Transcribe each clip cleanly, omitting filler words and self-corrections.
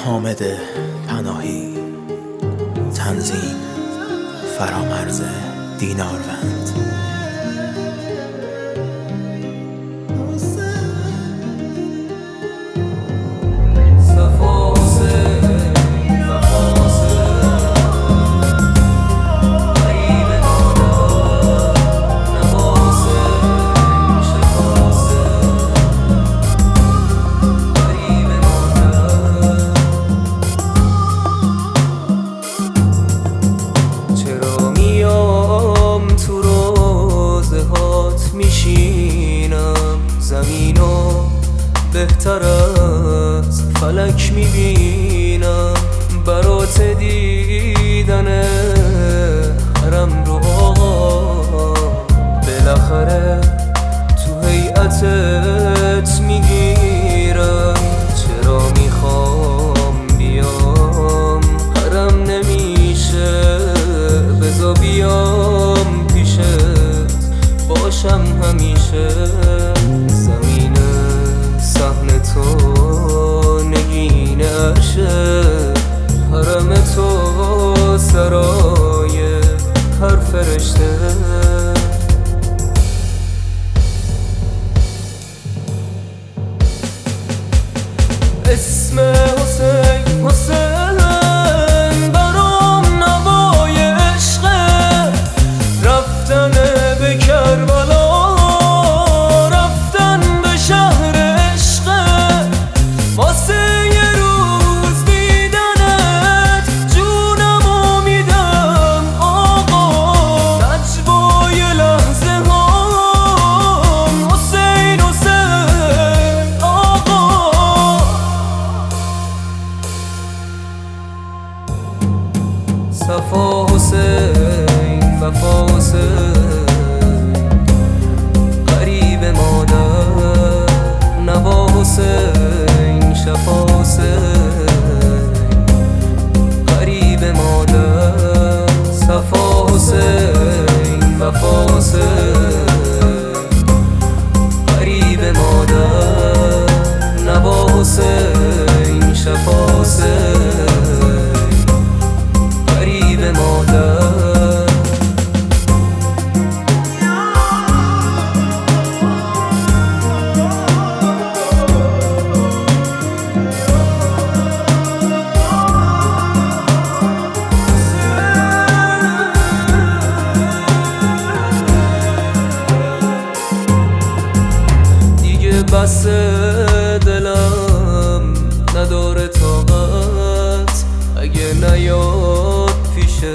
حامد پناهی. تنظیم فرامرز دیناروند. زمینو بهتر از فلک میبینم، برات دیدن حرم رو آقا بالاخره تو هیئتت میگیرم. چرا میخوام بیام حرم نمیشه، بذار بیام پیشت باشم همیشه. زمین صحن تو نگین عرشه، حرم تو سرای هر فرشته. اسم حسین حسین برام نوای عشقه، رفتن به کربلا صفا حسین وفا حسین، قریب مادر نوا حسین، شفا حسین قریب مادر. صفا حسین وفا حسین، قریب مادر نوا حسین، شفا حسین مادر. دیگه بس دلم نداره طاقت، اگه نیاد پیشت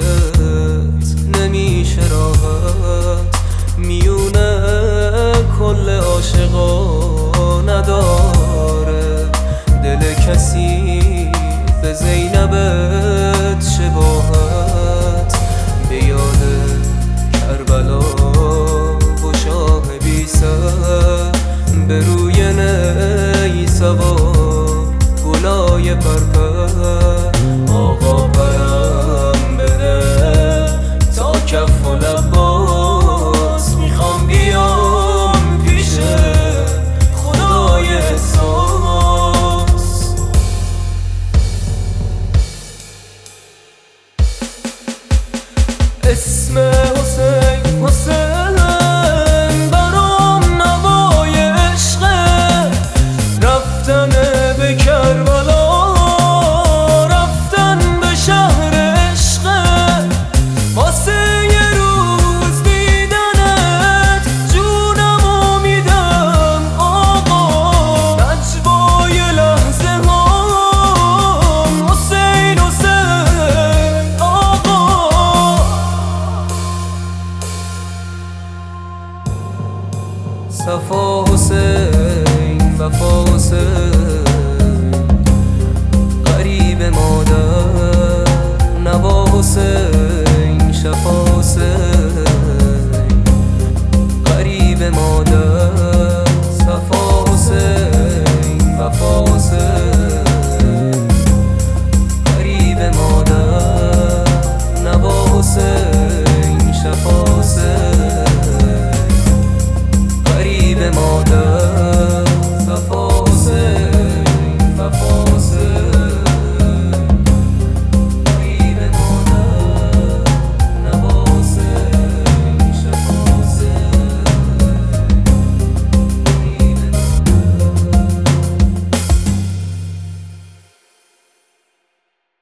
نمیشه راحت. میونه کل عاشقا نداره، دل کسی به زینبت شباهت. به یاد کربلا و شاه بی سر، به روی نی سوار گلای پرپر.